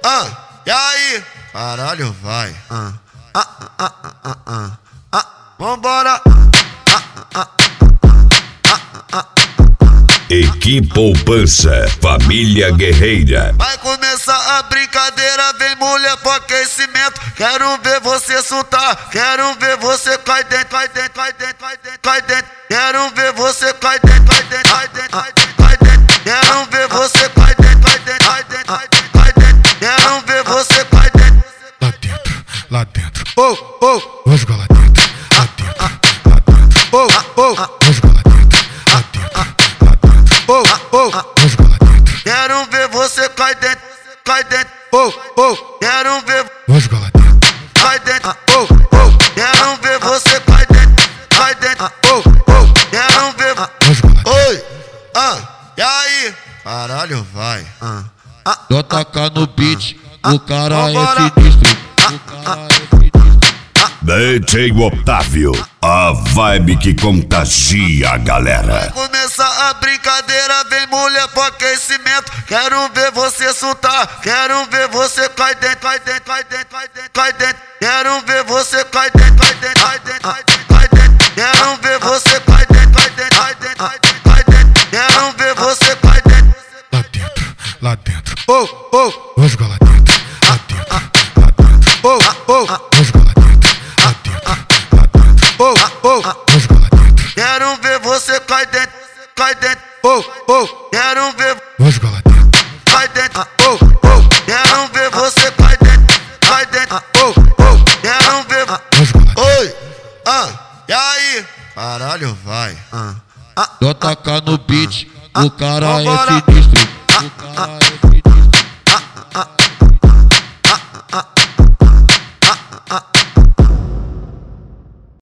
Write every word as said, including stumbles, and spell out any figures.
ah, e aí? Caralho, vai. Ah, ah, ah, ah, ah, ah, ah. Vambora. Ah, ah, ah, ah, Equipe Poupança, família guerreira. vai começar a brincadeira, vem mulher pro aquecimento. Quero ver você soltar, quero ver você cai dentro, cai dentro, cai dentro, cai dentro, cai dentro. Quero ver você cai dentro, cai dentro, cai dentro, cai dentro, cai dentro. Quero ver você cai dentro, cai dentro, cai dentro, cai dentro, cai dentro. Quero ver você cai dentro. Lá dentro, lá dentro. Oh, oh, vou jogar lá dentro. Lá dentro, lá dentro. Oh, oh, vou jogar lá dentro. Lá dentro, lá dentro. Oh, oh, vou jogar lá dentro. Quero ver você cai dentro, cai dentro. Oh, oh, Quero ver vou jogar lá dentro. cai dentro. Oh, oh, Quero ver você cai dentro, cai dentro. oh, oh, Quero ver. vou jogar lá dentro. Oi, ah, e aí? Caralho, vai. Ah, ah, Só tacar no beat, o cara vambora. é sinistro. O cara é sinistro. D J Otávio, a vibe que contagia a galera. começar a brincadeira, vem mulher pro aquecimento. Quero ver você soltar, quero ver você cai dentro, cai dentro, cai dentro, cai dentro, cai dentro. Quero ver você cai dentro, cai dentro, cai dentro, cai dentro, cai dentro. Quero ver você cai dentro, cai dentro, cai dentro, cai dentro, cai dentro. Quero ver você cai dentro. Lá dentro, lá dentro. Oh, oh, vou jogar lá dentro. Lá dentro, lá dentro. Oh, oh, vou jogar lá dentro. Lá dentro, lá dentro. Oh, oh, vou jogar lá dentro. Quero ver você cai dentro, cai dentro. Oh, oh, Quero ver vou jogar lá dentro. cai dentro. Oh, oh, Quero ver você cai dentro, cai dentro. oh, oh, Quero ver. vou jogar lá dentro. Oi, ah, e aí? Caralho, vai. Ah, ah, Só tacar no beat, o cara vambora. é sinistro. O cara é sinistro.